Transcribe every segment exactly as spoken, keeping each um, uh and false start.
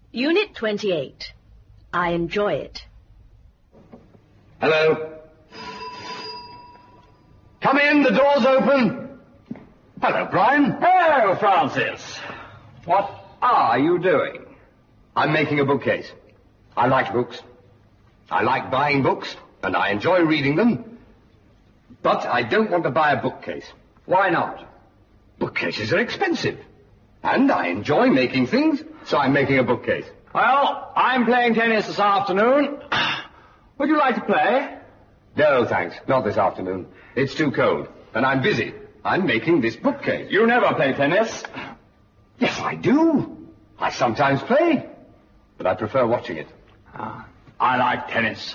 Unit twenty-eight. I enjoy it. Hello. Come in, the door's open. Hello, Brian. Hello, Francis. What are you doing? I'm making a bookcase. I like books. I like buying books, and I enjoy reading them. But I don't want to buy a bookcase. Why not? Bookcases are expensive. And I enjoy making things, so I'm making a bookcase. Well, I'm playing tennis this afternoon. Would you like to play? No, thanks. Not this afternoon. It's too cold. And I'm busy. I'm making this bookcase. You never play tennis. Yes, I do. I sometimes play. But I prefer watching it. Ah, I like tennis.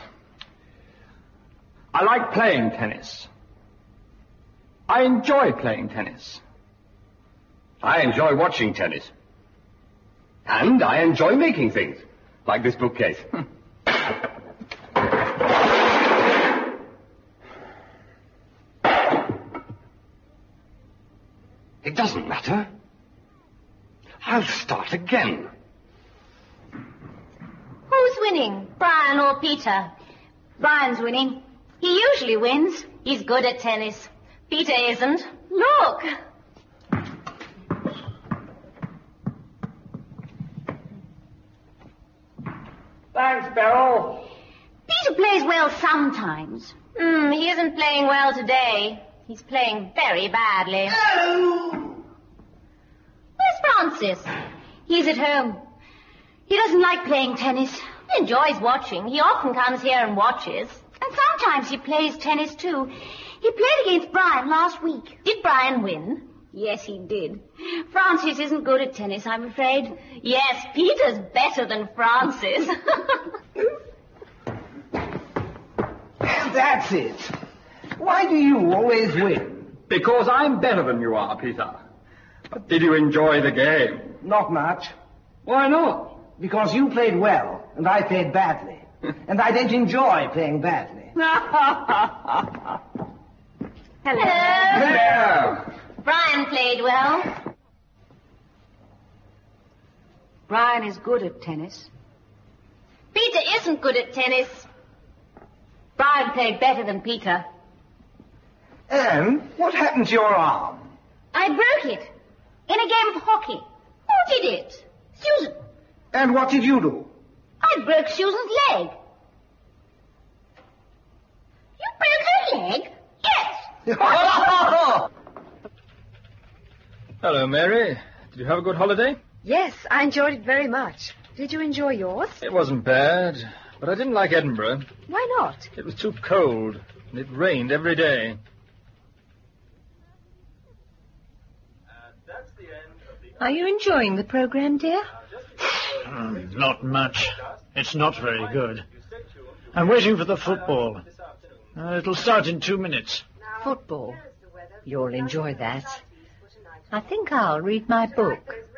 I like playing tennis. I enjoy playing tennis. I enjoy watching tennis. And I enjoy making things, like this bookcase. It doesn't matter. I'll start again. Who's winning, Brian or Peter? Brian's winning. He usually wins. He's good at tennis. Peter isn't. Look. Thanks, Beryl. Peter plays well sometimes. Hmm, he isn't playing well today. He's playing very badly. Oh! Where's Francis? He's at home. He doesn't like playing tennis. He enjoys watching. He often comes here and watches. And sometimes he plays tennis, too. He played against Brian last week. Did Brian win? Yes, he did. Francis isn't good at tennis, I'm afraid. Yes, Peter's better than Francis. That's it. Why do you always win? Because I'm better than you are, Peter. But did you enjoy the game? Not much. Why not? Because you played well, and I played badly. And I don't enjoy playing badly. Hello. Hello. Brian played well. Brian is good at tennis. Peter isn't good at tennis. Brian played better than Peter. Anne, what happened to your arm? I broke it in a game of hockey. Who did it? Susan. And what did you do? I broke Susan's leg. You broke her leg? Yes. Hello, Mary. Did you have a good holiday? Yes, I enjoyed it very much. Did you enjoy yours? It wasn't bad, but I didn't like Edinburgh. Why not? It was too cold, and it rained every day. Are you enjoying the program, dear? Um, not much. It's not very good. I'm waiting for the football. Uh, it'll start in two minutes. Football. You'll enjoy that. I think I'll read my book.